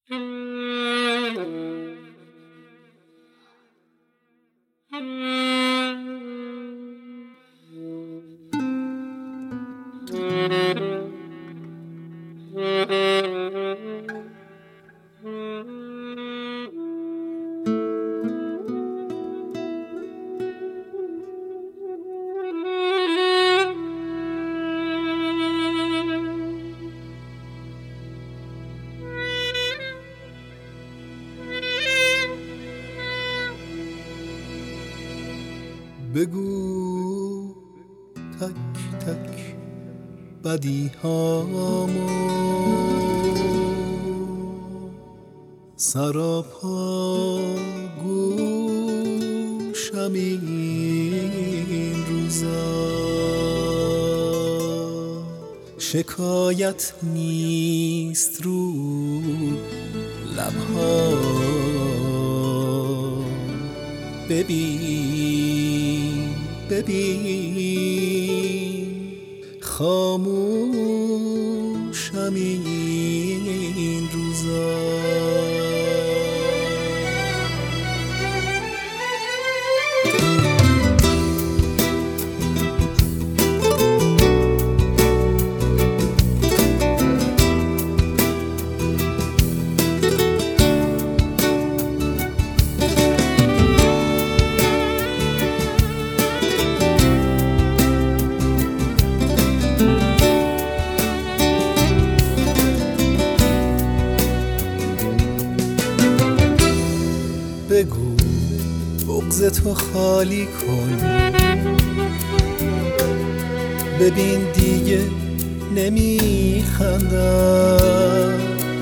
بگو تک تک بدی هامو سراپا گوشم این روزا شکایت نیست رو لبها ببین ببین خاموشم این روزا بگو بغض تو خالی کن ببین دیگه نمیخندم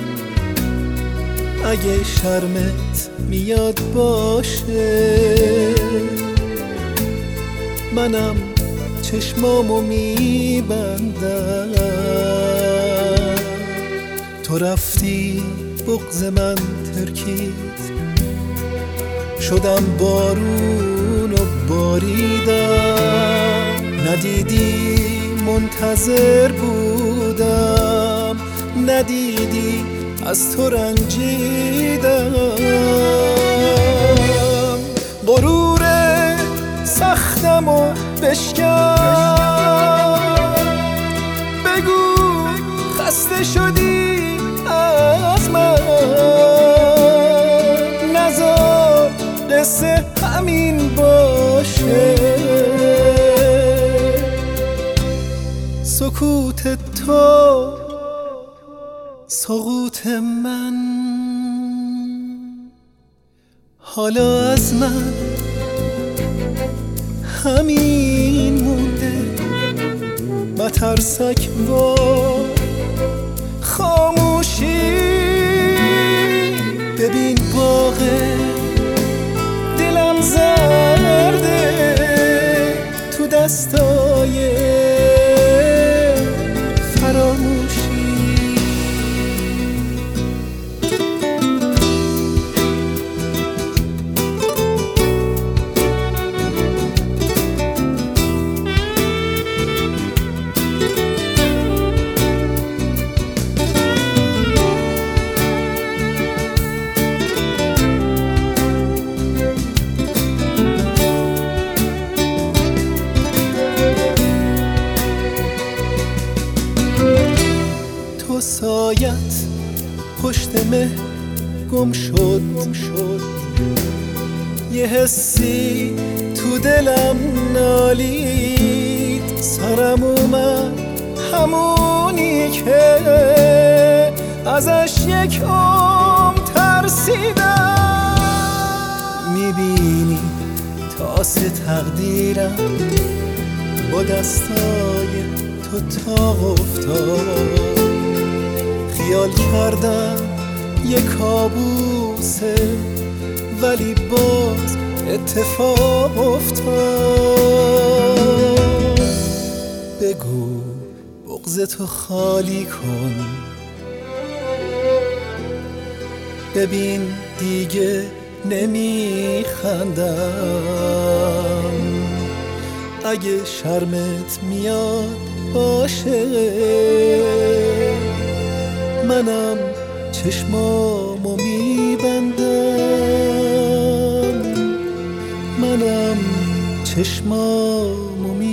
اگه شرمت میاد باشه منم چشمامو میبندم تو رفتی بغض من ترکید شدم بارون و باریدم ندیدی منتظر بودم ندیدی از تو رنجیدم غرور سختم و بشکن بگو خسته شدی از من نذار قصه همین باشه سکوت تو سقوط من حالا از من همین مونده مترسک و خاموشی ببین باغه دلم زرده تو دستای فراموشی تو سایت پشت مه گم شد یه حسی تو دلم نالید سرم اومد همونی که ازش یک عمر ترسیدم میبینی تاس تقدیرم با دستای تو تاق افتاد خیال کردم یه کابوسه ولی باز اتفاق افتاد بگو بغض تو خالی کن ببین دیگه نمیخندم اگه شرمت میاد باشه منم چشمامو میبندم، منم چشمامو